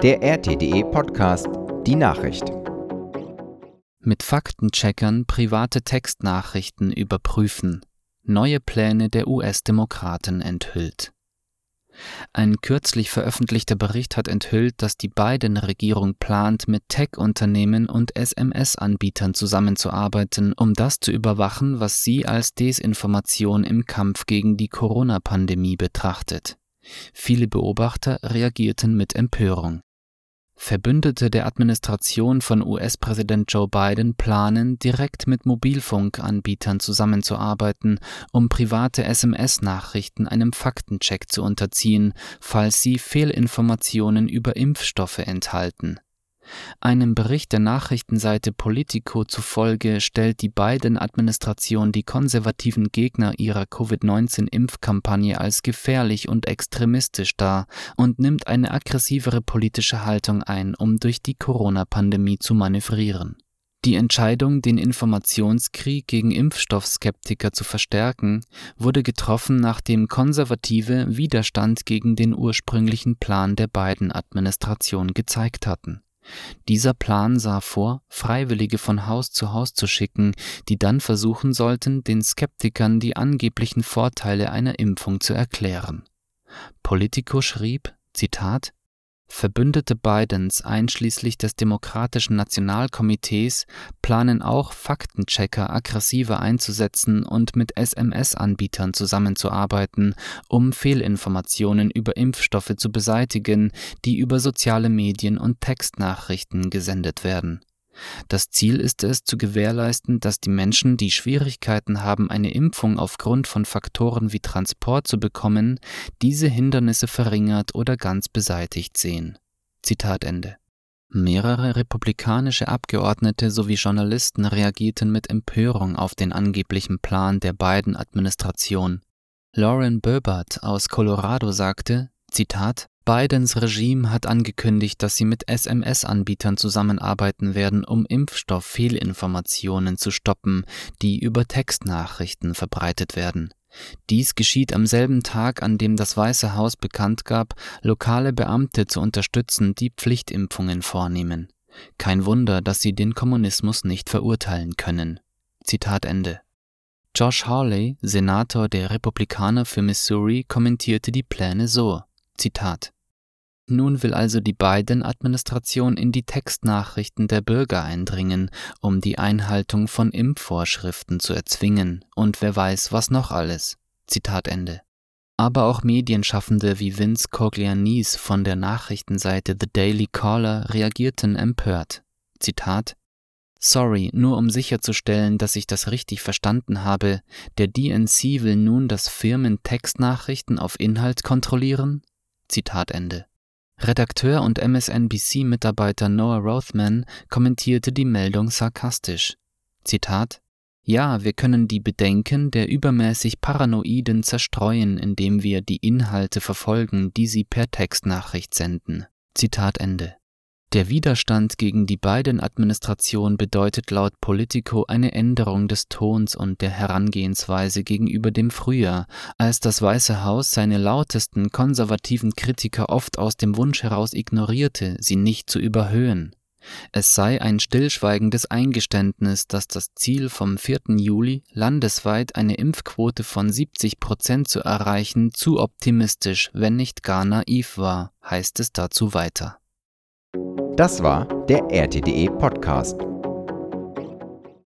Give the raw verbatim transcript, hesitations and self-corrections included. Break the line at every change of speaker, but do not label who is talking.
Der R T D E-Podcast Die Nachricht.
Mit Faktencheckern private Textnachrichten überprüfen. Neue Pläne der U S-Demokraten enthüllt. Ein kürzlich veröffentlichter Bericht hat enthüllt, dass die Biden-Regierung plant, mit Tech-Unternehmen und S M S-Anbietern zusammenzuarbeiten, um das zu überwachen, was sie als Desinformation im Kampf gegen die Corona-Pandemie betrachtet. Viele Beobachter reagierten mit Empörung. Verbündete der Administration von U S-Präsident Joe Biden planen, direkt mit Mobilfunkanbietern zusammenzuarbeiten, um private S M S-Nachrichten einem Faktencheck zu unterziehen, falls sie Fehlinformationen über Impfstoffe enthalten. Einem Bericht der Nachrichtenseite Politico zufolge stellt die Biden-Administration die konservativen Gegner ihrer Covid neunzehn Impfkampagne als gefährlich und extremistisch dar und nimmt eine aggressivere politische Haltung ein, um durch die Corona-Pandemie zu manövrieren. Die Entscheidung, den Informationskrieg gegen Impfstoffskeptiker zu verstärken, wurde getroffen, nachdem Konservative Widerstand gegen den ursprünglichen Plan der Biden-Administration gezeigt hatten. Dieser Plan sah vor, Freiwillige von Haus zu Haus zu schicken, die dann versuchen sollten, den Skeptikern die angeblichen Vorteile einer Impfung zu erklären. Politico schrieb, Zitat, Verbündete Bidens einschließlich des Demokratischen Nationalkomitees planen auch, Faktenchecker aggressiver einzusetzen und mit S M S-Anbietern zusammenzuarbeiten, um Fehlinformationen über Impfstoffe zu beseitigen, die über soziale Medien und Textnachrichten gesendet werden. Das Ziel ist es, zu gewährleisten, dass die Menschen, die Schwierigkeiten haben, eine Impfung aufgrund von Faktoren wie Transport zu bekommen, diese Hindernisse verringert oder ganz beseitigt sehen. Zitat Ende. Mehrere republikanische Abgeordnete sowie Journalisten reagierten mit Empörung auf den angeblichen Plan der Biden-Administration. Lauren Boebert aus Colorado sagte, Zitat, Bidens Regime hat angekündigt, dass sie mit S M S-Anbietern zusammenarbeiten werden, um Impfstofffehlinformationen zu stoppen, die über Textnachrichten verbreitet werden. Dies geschieht am selben Tag, an dem das Weiße Haus bekannt gab, lokale Beamte zu unterstützen, die Pflichtimpfungen vornehmen. Kein Wunder, dass sie den Kommunismus nicht verurteilen können. Zitat Ende. Josh Hawley, Senator der Republikaner für Missouri, kommentierte die Pläne so, Zitat, Nun will also die Biden-Administration in die Textnachrichten der Bürger eindringen, um die Einhaltung von Impfvorschriften zu erzwingen und wer weiß, was noch alles. Zitat Ende. Aber auch Medienschaffende wie Vince Coglianese von der Nachrichtenseite The Daily Caller reagierten empört. Zitat, Sorry, nur um sicherzustellen, dass ich das richtig verstanden habe, der D N C will nun, dass Firmen Textnachrichten auf Inhalt kontrollieren? Zitat Ende. Redakteur und M S N B C-Mitarbeiter Noah Rothman kommentierte die Meldung sarkastisch. Zitat: Ja, wir können die Bedenken der übermäßig Paranoiden zerstreuen, indem wir die Inhalte verfolgen, die sie per Textnachricht senden. Zitat Ende. Der Widerstand gegen die Biden-Administration bedeutet laut Politico eine Änderung des Tons und der Herangehensweise gegenüber dem Frühjahr, als das Weiße Haus seine lautesten konservativen Kritiker oft aus dem Wunsch heraus ignorierte, sie nicht zu überhöhen. Es sei ein stillschweigendes Eingeständnis, dass das Ziel vom vierten Juli, landesweit eine Impfquote von siebzig Prozent zu erreichen, zu optimistisch, wenn nicht gar naiv war, heißt es dazu weiter.
Das war der R T D E-Podcast.